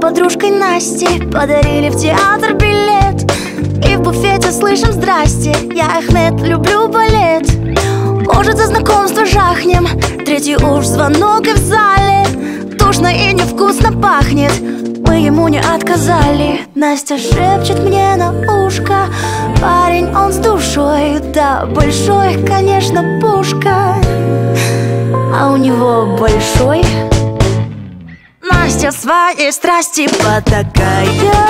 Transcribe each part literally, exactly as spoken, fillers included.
подружкой Насти подарили в театр билет. И в буфете слышим здрасте, я Ахмед, люблю балет. Может, за знакомство жахнем, третий уж звонок и в зале. Душно и невкусно пахнет, мы ему не отказали. Настя шепчет мне на ушко: парень, он с душой, да, большой, конечно, пушка. А у него большой. Настя своей страсти потакая,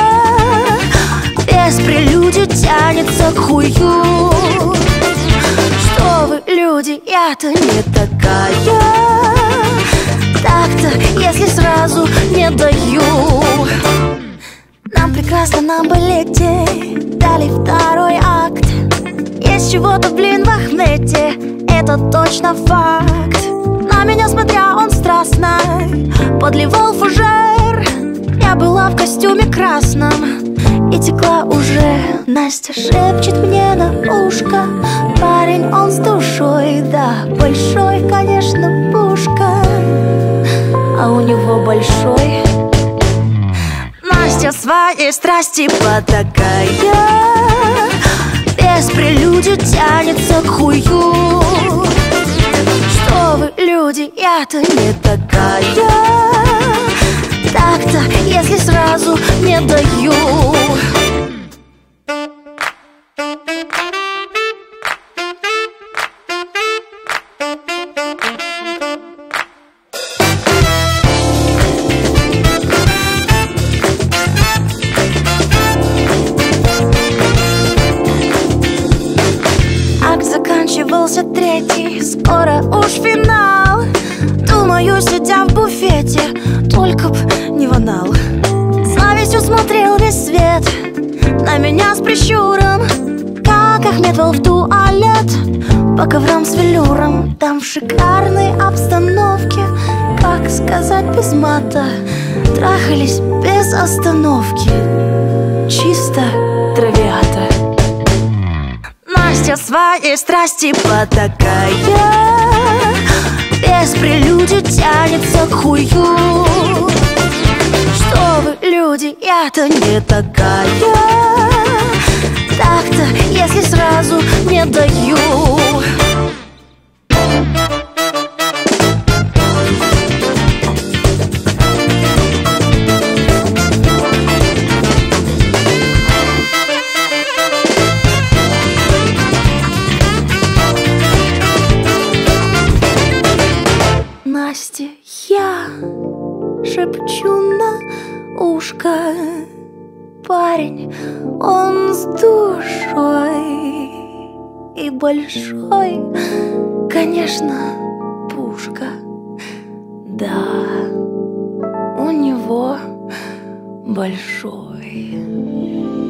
без прелюдий тянется к хую. Что вы, люди, я-то не такая. Так-то, если сразу не даю. Нам прекрасно на балете дали второй акт. Есть чего-то, блин, в Ахмете, это точно факт. На меня смотря, он страстно подливал фужер. Я была в костюме красном и текла уже. Настя шепчет мне на ушко: парень, он с душой, да, большой, конечно, пушка. А у него большой. Настя своей страсти потакая, без прелюдий тянется к хую. Что вы, люди, я-то не такая. Так-то, если сразу не даю. Акт заканчивался третий, скоро уж финал. Думаю, сидя в буфете, только б не в анал. Завистью смотрел весь свет на меня с прищуром, как Ахмед вел в туалет по коврам с велюром. Там в шикарной обстановке, как сказать без мата, трахались без остановки, чисто травиата. Настя своей страсти потакая, без прелюдий тянется к хую. Что вы, люди, я-то не такая. Так-то, если сразу не даю. Насте я шепчу на ушко: парень, он с душой и большой, конечно, пушка. Да, у него большой.